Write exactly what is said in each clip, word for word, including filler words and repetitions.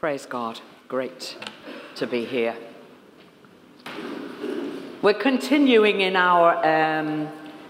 Praise God. Great to be here. We're continuing in our um,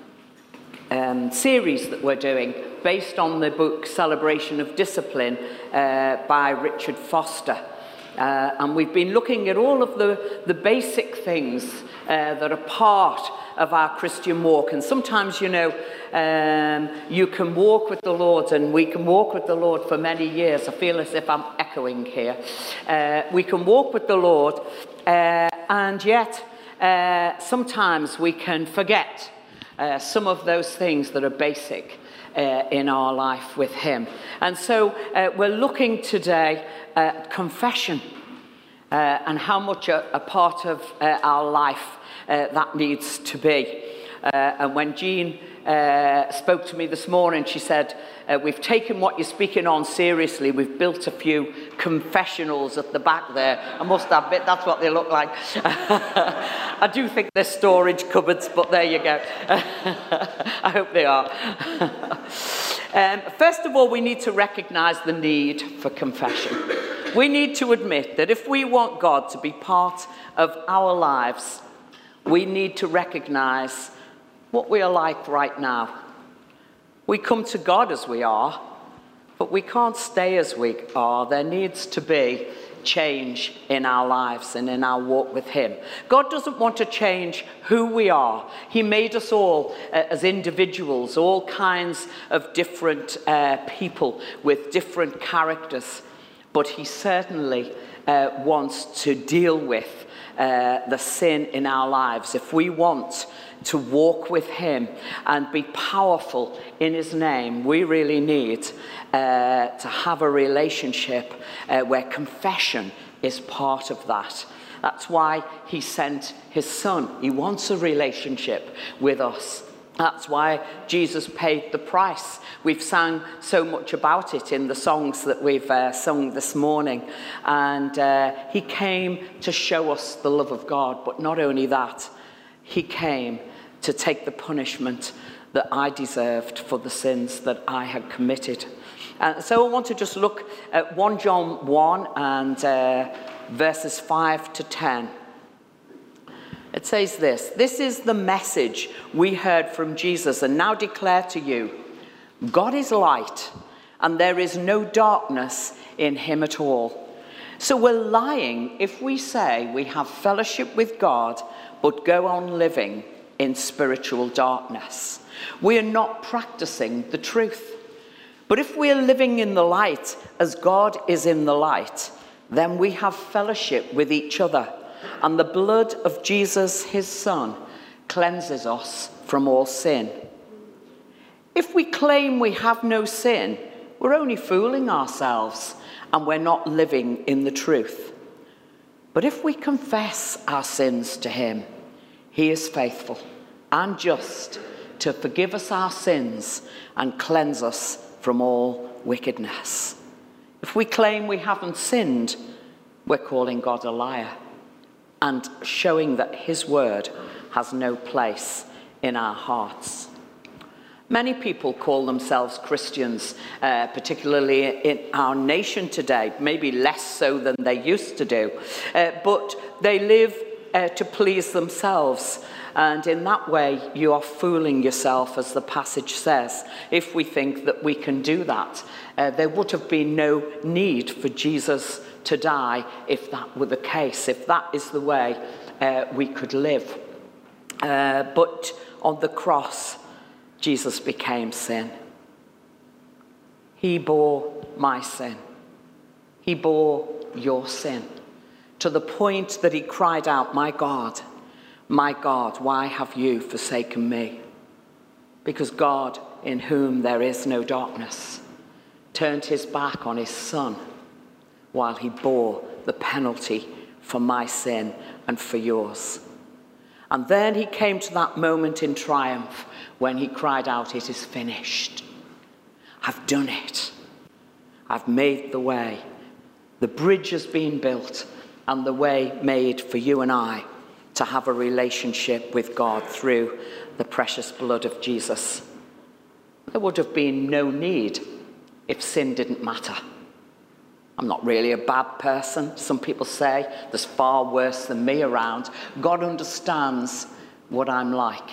um, series that we're doing based on the book Celebration of Discipline uh, by Richard Foster. Uh, and we've been looking at all of the, the basic things uh, that are part of our Christian walk. And sometimes, you know, um, you can walk with the Lord, and we can walk with the Lord for many years. I feel as if I'm echoing here. Uh, we can walk with the Lord, uh, and yet uh, sometimes we can forget uh, some of those things that are basic uh, in our life with Him. And so uh, we're looking today at confession uh, and how much a, a part of uh, our life uh, that needs to be. Uh, and when Jean uh, spoke to me this morning, she said, uh, we've taken what you're speaking on seriously. We've built a few confessionals at the back there. I must admit, that's what they look like. I do think they're storage cupboards, but there you go. I hope they are. um, first of all, we need to recognize the need for confession. We need to admit that if we want God to be part of our lives, we need to recognize what we are like right now. We come to God as we are, but we can't stay as we are. There needs to be change in our lives and in our walk with Him. God doesn't want to change who we are. He made us all uh, as individuals, all kinds of different uh, people with different characters. But He certainly uh, wants to deal with uh, the sin in our lives. If we want to walk with Him and be powerful in His name, we really need uh, to have a relationship uh, where confession is part of that. That's why He sent His Son. He wants a relationship with us. That's why Jesus paid the price. We've sang so much about it in the songs that we've uh, sung this morning. And uh, He came to show us the love of God. But not only that, He came to take the punishment that I deserved for the sins that I had committed. And so I want to just look at First John one and uh, verses five to ten. It says this: "This is the message we heard from Jesus and now declare to you. God is light, and there is no darkness in Him at all. So we're lying if we say we have fellowship with God, but go on living in spiritual darkness. We are not practicing the truth. But if we are living in the light as God is in the light, then we have fellowship with each other. And the blood of Jesus, His Son, cleanses us from all sin. If we claim we have no sin, we're only fooling ourselves, and we're not living in the truth. But if we confess our sins to Him, He is faithful and just to forgive us our sins and cleanse us from all wickedness. If we claim we haven't sinned, we're calling God a liar and showing that His word has no place in our hearts. Many people call themselves Christians, uh, particularly in our nation today, maybe less so than they used to do, uh, but they live uh, to please themselves. And in that way, you are fooling yourself, as the passage says. If we think that we can do that, uh, there would have been no need for Jesus to die if that were the case, if that is the way uh, we could live. Uh, but on the cross, Jesus became sin. He bore my sin. He bore your sin, to the point that He cried out, "My God, my God, why have you forsaken me?" Because God, in whom there is no darkness, turned His back on His Son while He bore the penalty for my sin and for yours. And then He came to that moment in triumph when He cried out, "It is finished. I've done it. I've made the way. The bridge has been built and the way made for you and I to have a relationship with God through the precious blood of Jesus." There would have been no need if sin didn't matter. I'm not really a bad person. Some people say there's far worse than me around. God understands what I'm like.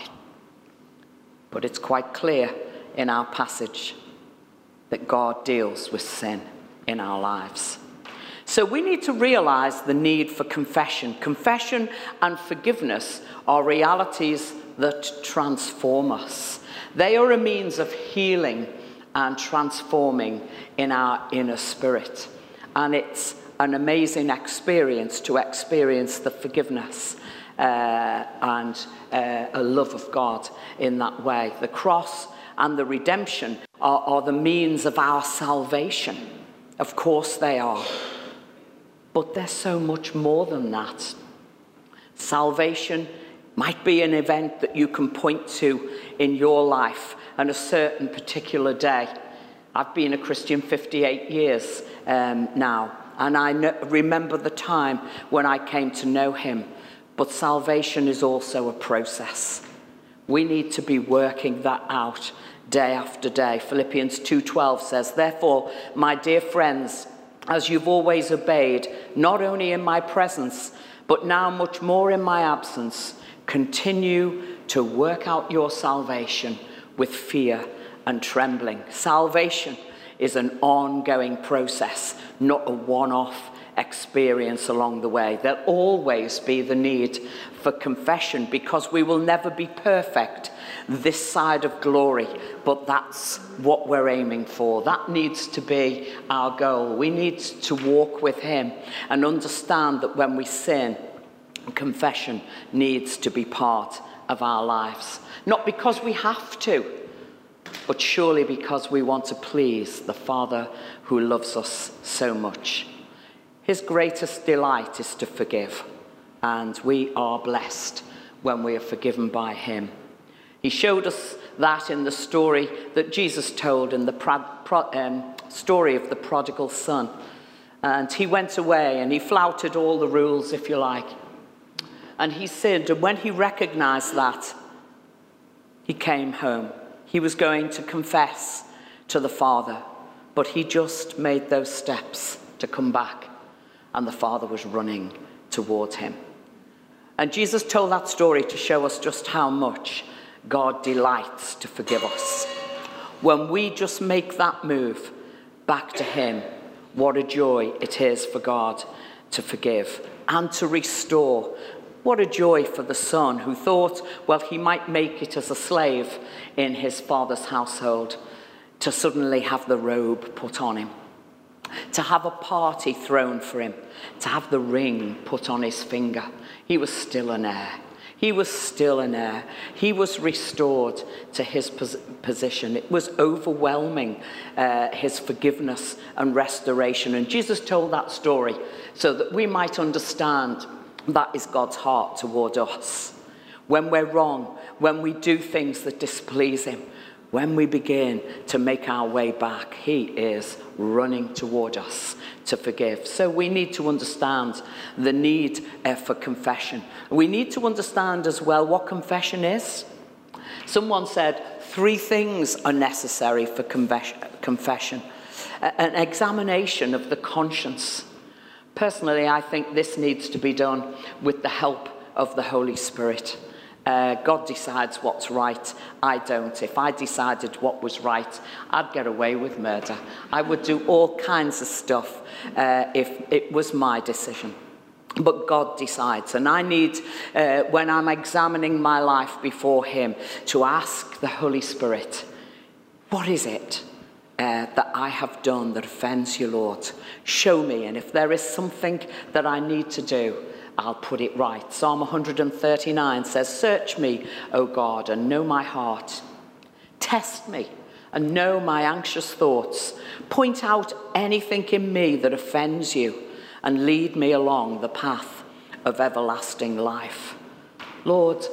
But it's quite clear in our passage that God deals with sin in our lives. So we need to realize the need for confession. Confession and forgiveness are realities that transform us. They are a means of healing and transforming in our inner spirit. And it's an amazing experience to experience the forgiveness uh, and uh, a love of God in that way. The cross and the redemption are, are the means of our salvation. Of course they are. But there's so much more than that. Salvation might be an event that you can point to in your life on a certain particular day. I've been a Christian fifty-eight years um, now, and I know, remember the time when I came to know him. But salvation is also a process. We need to be working that out day after day. Philippians two twelve says, "Therefore, my dear friends, as you've always obeyed, not only in my presence, but now much more in my absence, continue to work out your salvation with fear and trembling." Salvation is an ongoing process, not a one-off experience along the way. There'll always be the need for confession because we will never be perfect this side of glory, but that's what we're aiming for. That needs to be our goal. We need to walk with him and understand that when we sin, confession needs to be part of our lives. Not because we have to, but surely because we want to please the Father who loves us so much. His greatest delight is to forgive, and we are blessed when we are forgiven by him. He showed us that in the story that Jesus told in the pro- pro- um, story of the prodigal son. And he went away and he flouted all the rules, if you like. And he sinned, and when he recognized that, he came home. He was going to confess to the Father, but he just made those steps to come back, and the Father was running towards him. And Jesus told that story to show us just how much God delights to forgive us. When we just make that move back to him, what a joy it is for God to forgive and to restore. What a joy for the son who thought, well, he might make it as a slave in his father's household, to suddenly have the robe put on him, to have a party thrown for him, to have the ring put on his finger. He was still an heir. He was still an heir. He was restored to his pos- position. It was overwhelming, uh, his forgiveness and restoration. And Jesus told that story so that we might understand that is God's heart toward us. When we're wrong, when we do things that displease him, when we begin to make our way back, he is running toward us to forgive. So we need to understand the need uh, for confession. We need to understand as well what confession is. Someone said three things are necessary for confession. An examination of the conscience. Personally, I think this needs to be done with the help of the Holy Spirit. Uh, God decides what's right. I don't. If I decided what was right, I'd get away with murder. I would do all kinds of stuff uh, if it was my decision. But God decides. And I need, uh, when I'm examining my life before him, to ask the Holy Spirit, what is it uh, that I have done that offends you, Lord? Show me. And if there is something that I need to do, I'll put it right. Psalm one thirty-nine says, "Search me, O God, and know my heart. Test me and know my anxious thoughts. Point out anything in me that offends you and lead me along the path of everlasting life." Lord,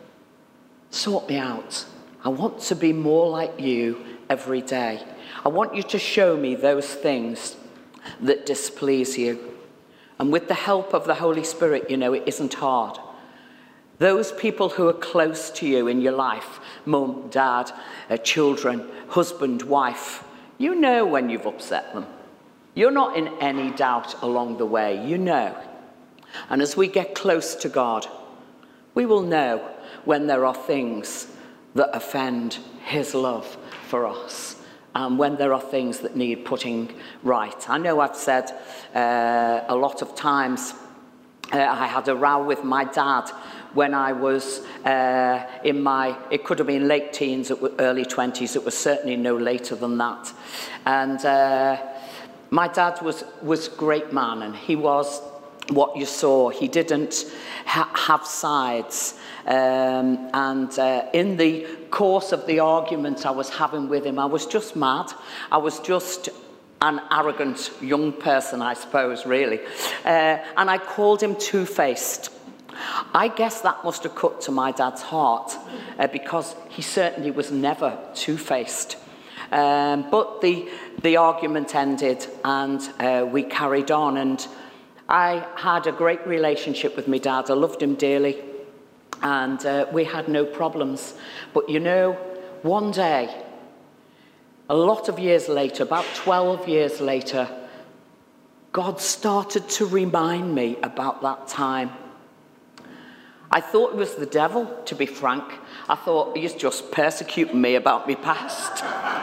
sort me out. I want to be more like you every day. I want you to show me those things that displease you. And with the help of the Holy Spirit, you know, it isn't hard. Those people who are close to you in your life, mum, dad, uh, children, husband, wife, you know when you've upset them. You're not in any doubt along the way. You know. And as we get close to God, we will know when there are things that offend his love for us, and when there are things that need putting right. I know I've said uh, a lot of times, uh, I had a row with my dad when I was uh, in my, it could have been late teens, early twenties, it was certainly no later than that. And uh, my dad was, was a great man, and he was what you saw. He didn't ha have sides. Um, and uh, in the course of the argument I was having with him, I was just mad. I was just an arrogant young person, I suppose, really. Uh, and I called him two-faced. I guess that must have cut to my dad's heart, uh, because he certainly was never two-faced. Um, but the, the argument ended, and uh, we carried on. And I had a great relationship with my dad. I loved him dearly. And uh, we had no problems. But you know, one day, a lot of years later, about twelve years later, God started to remind me about that time. I thought it was the devil, to be frank. I thought he's just persecuting me about my past.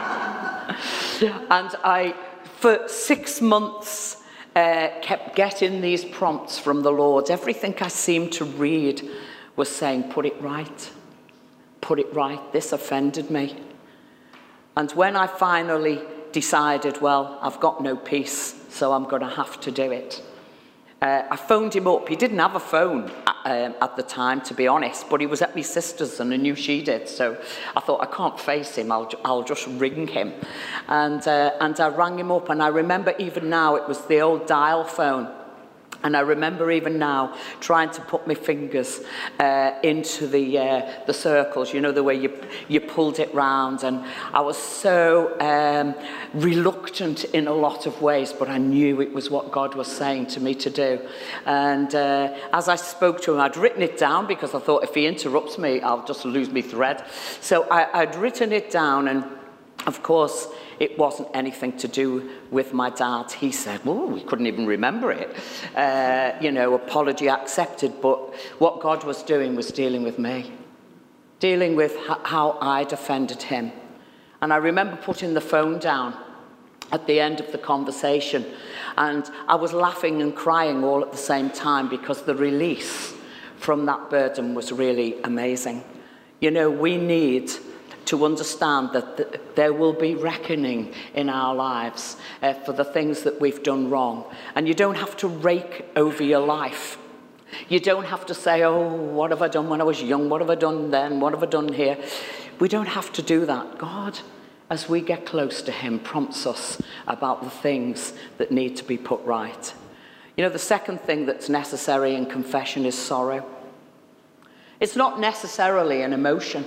And I, for six months, uh, kept getting these prompts from the Lord. Everything I seemed to read was saying, put it right, put it right, this offended me. And when I finally decided, well, I've got no peace, so I'm going to have to do it, uh, I phoned him up. He didn't have a phone at, um, at the time, to be honest, but he was at my sister's and I knew she did, so I thought, I can't face him, I'll, I'll just ring him. And, uh, and I rang him up, and I remember even now, it was the old dial phone. And I remember even now trying to put my fingers uh, into the uh, the circles, you know, the way you you pulled it round. And I was so um, reluctant in a lot of ways, but I knew it was what God was saying to me to do. And uh, as I spoke to him, I'd written it down because I thought if he interrupts me, I'll just lose my thread. So I, I'd written it down, and of course, it wasn't anything to do with my dad. He said, well, we couldn't even remember it. Uh, you know, apology accepted. But what God was doing was dealing with me, dealing with how I'd offended him. And I remember putting the phone down at the end of the conversation. And I was laughing and crying all at the same time, because the release from that burden was really amazing. You know, we need to understand that th there will be reckoning in our lives uh, for the things that we've done wrong. And you don't have to rake over your life. You don't have to say, oh, what have I done when I was young? What have I done then? What have I done here? We don't have to do that. God, as we get close to him, prompts us about the things that need to be put right. You know, the second thing that's necessary in confession is sorrow. It's not necessarily an emotion.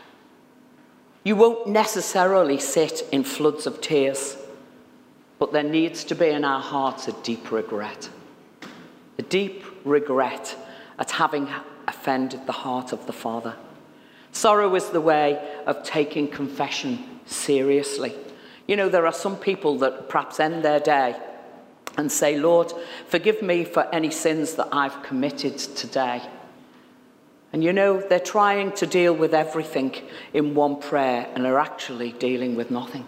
You won't necessarily sit in floods of tears, but there needs to be in our hearts a deep regret. A deep regret at having offended the heart of the Father. Sorrow is the way of taking confession seriously. You know, there are some people that perhaps end their day and say, Lord, forgive me for any sins that I've committed today. And you know, they're trying to deal with everything in one prayer and are actually dealing with nothing.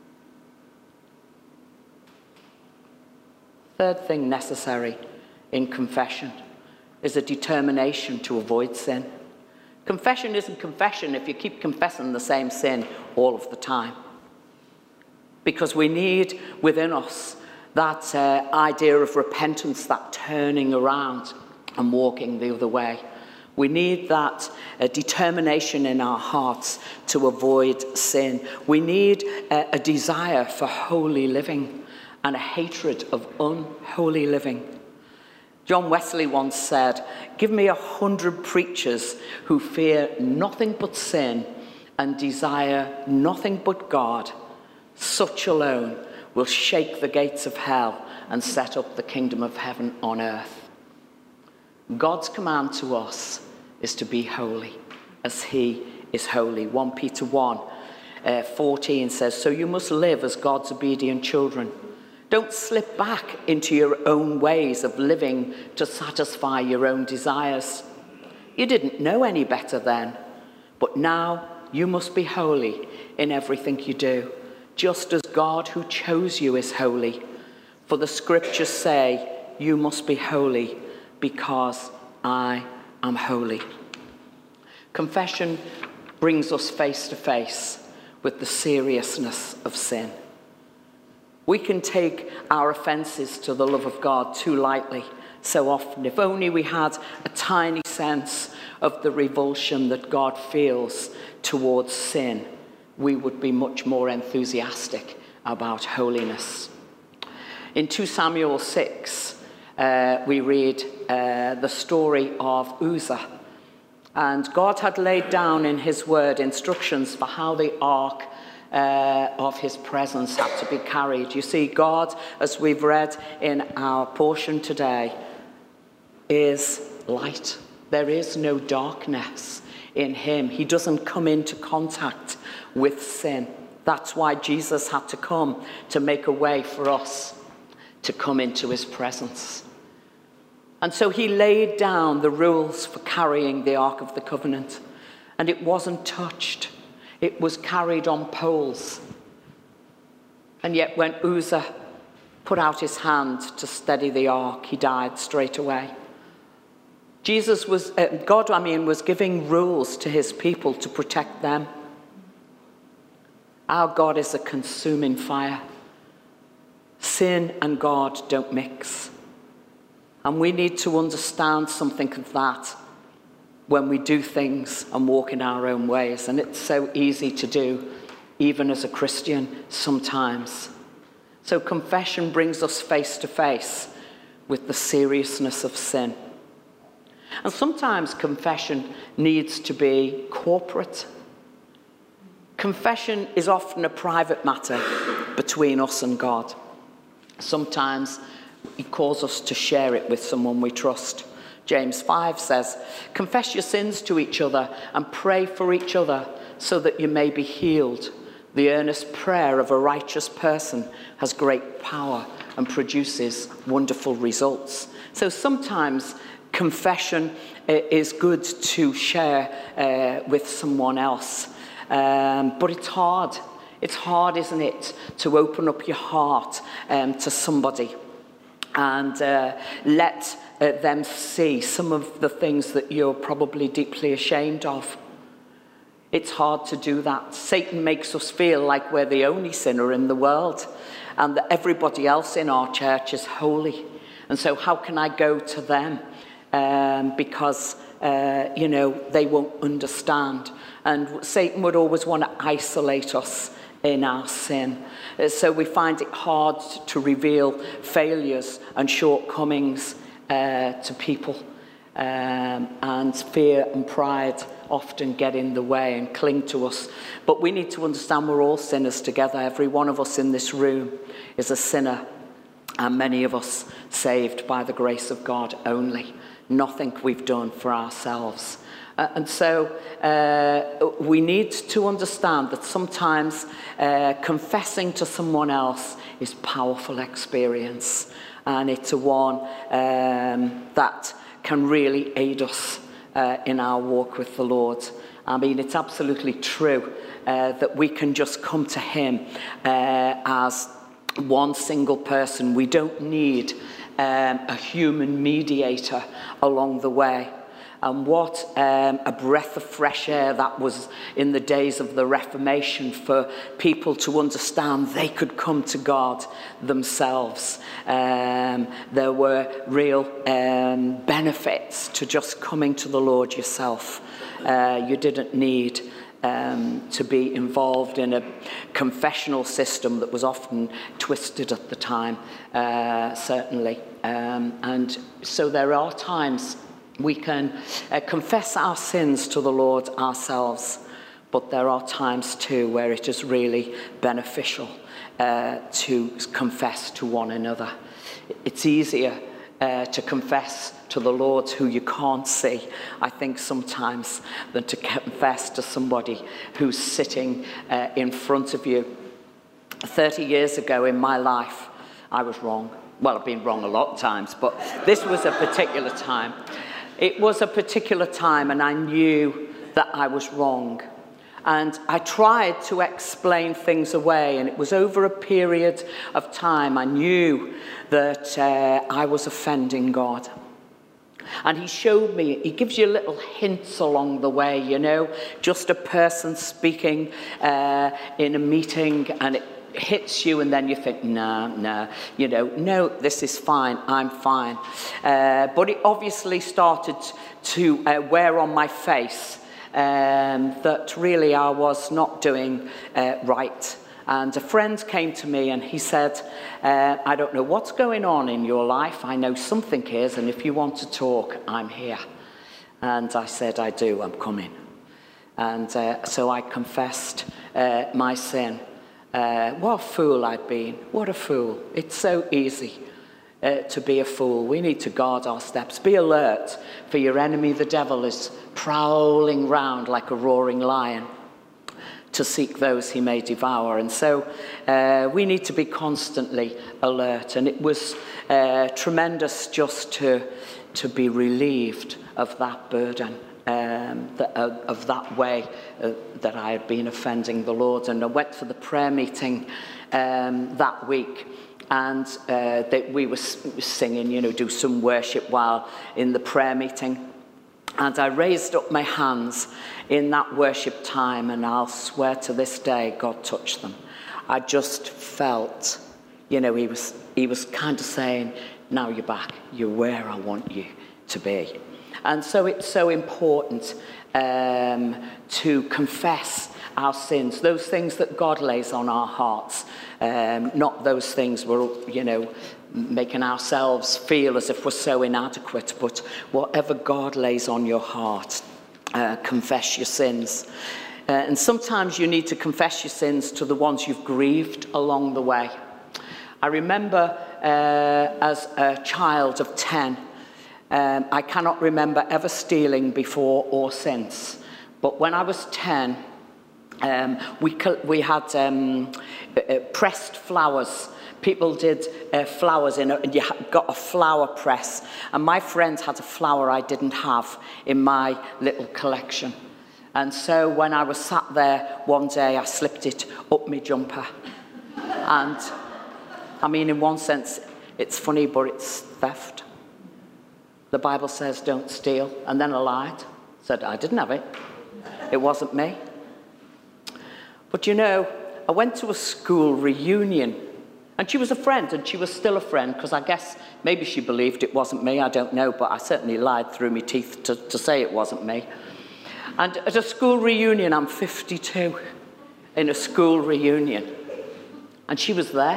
Third thing necessary in confession is a determination to avoid sin. Confession isn't confession if you keep confessing the same sin all of the time. Because we need within us that uh, idea of repentance, that turning around and walking the other way. We need that uh, determination in our hearts to avoid sin. We need uh, a desire for holy living and a hatred of unholy living. John Wesley once said, give me a hundred preachers who fear nothing but sin and desire nothing but God. Such alone will shake the gates of hell and set up the kingdom of heaven on earth. God's command to us is to be holy as he is holy. First Peter one, uh, fourteen says, so you must live as God's obedient children. Don't slip back into your own ways of living to satisfy your own desires. You didn't know any better then, but now you must be holy in everything you do, just as God who chose you is holy. For the scriptures say, you must be holy because I am holy. Confession brings us face to face with the seriousness of sin. We can take our offences to the love of God too lightly so often. If only we had a tiny sense of the revulsion that God feels towards sin, we would be much more enthusiastic about holiness. In two Samuel six, uh, we read uh, the story of Uzzah. And God had laid down in his word instructions for how the ark uh, of his presence had to be carried. You see, God, as we've read in our portion today, is light. There is no darkness in him. He doesn't come into contact with sin. That's why Jesus had to come, to make a way for us to come into his presence. And so he laid down the rules for carrying the Ark of the Covenant, and it wasn't touched. It was carried on poles. And yet when Uzzah put out his hand to steady the ark, he died straight away. Jesus was, uh, God, I mean, was giving rules to his people to protect them. Our God is a consuming fire. Sin and God don't mix. And we need to understand something of that when we do things and walk in our own ways. And it's so easy to do, even as a Christian, sometimes. So confession brings us face to face with the seriousness of sin. And sometimes confession needs to be corporate. Confession is often a private matter between us and God. Sometimes he calls us to share it with someone we trust. James five says, confess your sins to each other and pray for each other so that you may be healed. The earnest prayer of a righteous person has great power and produces wonderful results. So sometimes confession is good to share uh, with someone else, um, but it's hard. It's hard, isn't it, to open up your heart um, to somebody and uh, let uh, them see some of the things that you're probably deeply ashamed of. It's hard to do that. Satan makes us feel like we're the only sinner in the world and that everybody else in our church is holy. And so how can I go to them? Um, because, uh, you know, they won't understand. And Satan would always want to isolate us in our sin. So we find it hard to reveal failures and shortcomings uh, to people. Um, and fear and pride often get in the way and cling to us. But we need to understand we're all sinners together. Every one of us in this room is a sinner, and many of us saved by the grace of God only. Nothing we've done for ourselves. Uh, and so uh, we need to understand that sometimes uh, confessing to someone else is powerful experience, and it's a one um, that can really aid us uh, in our walk with the Lord. I mean, it's absolutely true uh, that we can just come to him uh, as one single person. We don't need um, a human mediator along the way. And what um, a breath of fresh air that was in the days of the Reformation for people to understand they could come to God themselves. Um, there were real um, benefits to just coming to the Lord yourself. Uh, you didn't need um, to be involved in a confessional system that was often twisted at the time, uh, certainly. Um, and so there are times we can uh, confess our sins to the Lord ourselves, but there are times too where it is really beneficial uh, to confess to one another. It's easier uh, to confess to the Lord who you can't see, I think, sometimes, than to confess to somebody who's sitting uh, in front of you. thirty years ago in my life, I was wrong. Well, I've been wrong a lot of times, but this was a particular time. It was a particular time, and I knew that I was wrong. And I tried to explain things away, and it was over a period of time I knew that uh, I was offending God. And he showed me, he gives you little hints along the way, you know, just a person speaking uh, in a meeting, and it hits you, and then you think, no, no, you know, no, this is fine, I'm fine. Uh, but it obviously started to uh, wear on my face um, that really I was not doing uh, right. And a friend came to me and he said, uh, I don't know what's going on in your life. I know something is, and if you want to talk, I'm here. And I said, I do, I'm coming. And uh, so I confessed uh, my sin. Uh, what a fool I'd been. What a fool. It's so easy uh, to be a fool. We need to guard our steps. Be alert, for your enemy, the devil, is prowling round like a roaring lion to seek those he may devour. And so uh, we need to be constantly alert. And it was uh, tremendous just to, to be relieved of that burden, um, the, uh, of that way uh, that I had been offending the Lord. And I went for the prayer meeting um, that week. And uh, they, we were singing, you know, do some worship while in the prayer meeting. And I raised up my hands in that worship time, and I'll swear to this day, God touched them. I just felt, you know, he was, he was kind of saying, now you're back. You're where I want you to be. And so it's so important um, to confess our sins, those things that God lays on our hearts, um, not those things we're, you know, making ourselves feel as if we're so inadequate, but whatever God lays on your heart, uh, confess your sins. Uh, and sometimes you need to confess your sins to the ones you've grieved along the way. I remember uh, as a child of ten, um, I cannot remember ever stealing before or since, but when I was ten, um, we, we had um, uh, pressed flowers. People did uh, flowers in it, and you got a flower press. And my friends had a flower I didn't have in my little collection. And so when I was sat there one day, I slipped it up my jumper. And I mean, in one sense, it's funny, but it's theft. The Bible says don't steal. And then I lied, said I didn't have it. It wasn't me. But you know, I went to a school reunion. And she was a friend, and she was still a friend, because I guess maybe she believed it wasn't me, I don't know, but I certainly lied through my teeth to, to say it wasn't me. And at a school reunion, I'm fifty-two, in a school reunion, and she was there.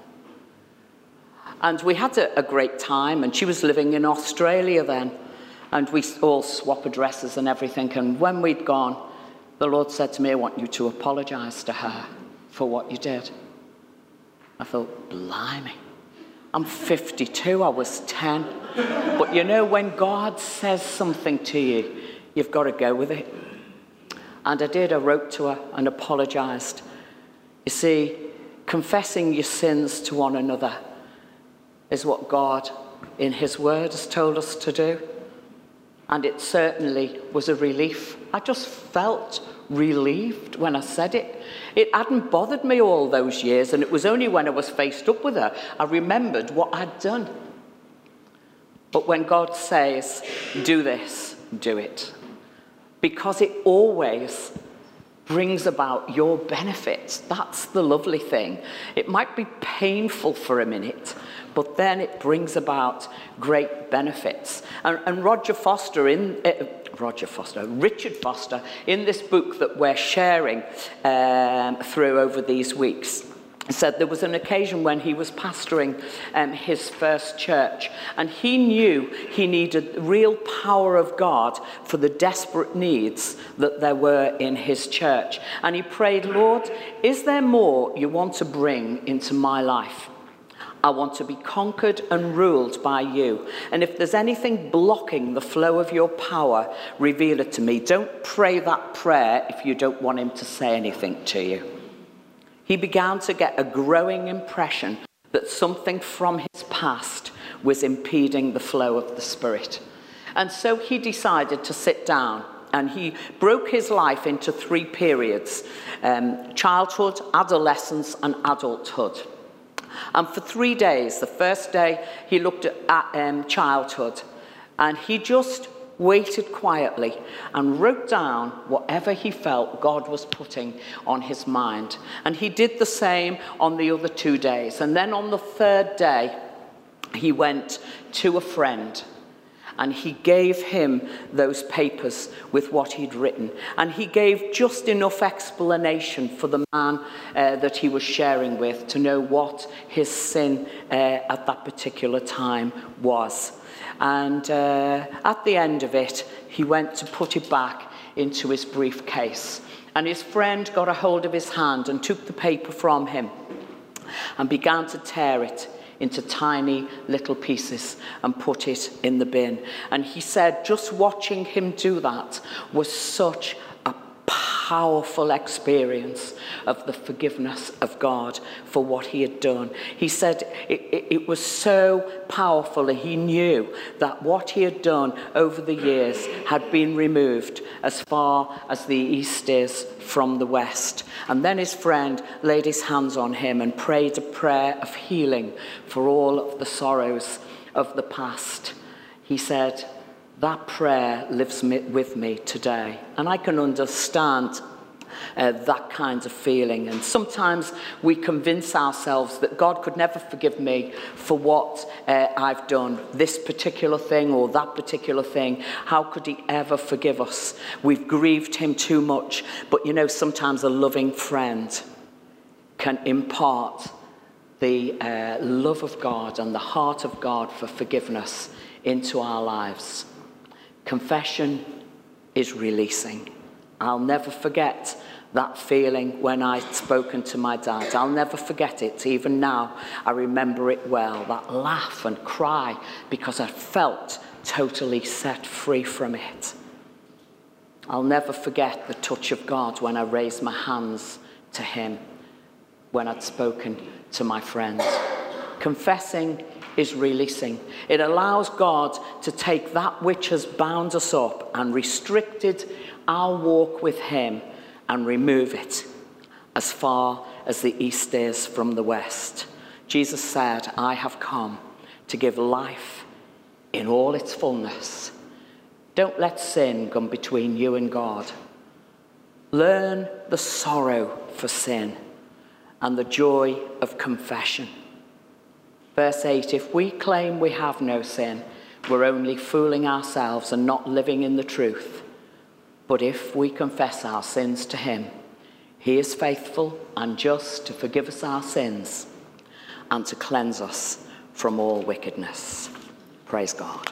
And we had a, a great time, and she was living in Australia then, and we all swap addresses and everything, and when we'd gone, the Lord said to me, I want you to apologize to her for what you did. I thought, blimey, I'm fifty-two, I was ten. But you know, when God says something to you, you've got to go with it. And I did, I wrote to her and apologized. You see, confessing your sins to one another is what God, in his word, has told us to do. And it certainly was a relief. I just felt relieved when I said it. It hadn't bothered me all those years, and it was only when I was faced up with her I remembered what I'd done. But when God says, do this, do it. Because it always brings about your benefits. That's the lovely thing. It might be painful for a minute, but then it brings about great benefits. And, and Roger Foster, in uh, Roger Foster, Richard Foster, in this book that we're sharing um, through over these weeks, said there was an occasion when he was pastoring um, his first church, and he knew he needed real power of God for the desperate needs that there were in his church. And he prayed, Lord, is there more you want to bring into my life? I want to be conquered and ruled by you. And if there's anything blocking the flow of your power, reveal it to me. Don't pray that prayer if you don't want him to say anything to you. He began to get a growing impression that something from his past was impeding the flow of the Spirit. And so he decided to sit down, and he broke his life into three periods: um, childhood, adolescence, and adulthood. And for three days, the first day he looked at, at um, childhood, and he just waited quietly and wrote down whatever he felt God was putting on his mind. And he did the same on the other two days. And then on the third day, he went to a friend, and he gave him those papers with what he'd written. And he gave just enough explanation for the man uh, that he was sharing with to know what his sin uh, at that particular time was. And uh, at the end of it, he went to put it back into his briefcase. And his friend got a hold of his hand and took the paper from him and began to tear it into tiny little pieces and put it in the bin. And he said just watching him do that was such a powerful experience of the forgiveness of God for what he had done. He said it, it, it was so powerful, and he knew that what he had done over the years had been removed as far as the east is from the west. And then his friend laid his hands on him and prayed a prayer of healing for all of the sorrows of the past. He said, that prayer lives with me today. And I can understand uh, that kind of feeling. And sometimes we convince ourselves that God could never forgive me for what uh, I've done, this particular thing or that particular thing. How could he ever forgive us? We've grieved him too much. But you know, sometimes a loving friend can impart the uh, love of God and the heart of God for forgiveness into our lives. Confession is releasing. I'll never forget that feeling when I'd spoken to my dad. I'll never forget it. Even now, I remember it well. That laugh and cry, because I felt totally set free from it. I'll never forget the touch of God when I raised my hands to him, when I'd spoken to my friends. Confessing is releasing. It allows God to take that which has bound us up and restricted our walk with him and remove it as far as the east is from the west. Jesus said, I have come to give life in all its fullness. Don't let sin come between you and God. Learn the sorrow for sin and the joy of confession. Verse eight, if we claim we have no sin, we're only fooling ourselves and not living in the truth. But if we confess our sins to him, he is faithful and just to forgive us our sins and to cleanse us from all wickedness. Praise God.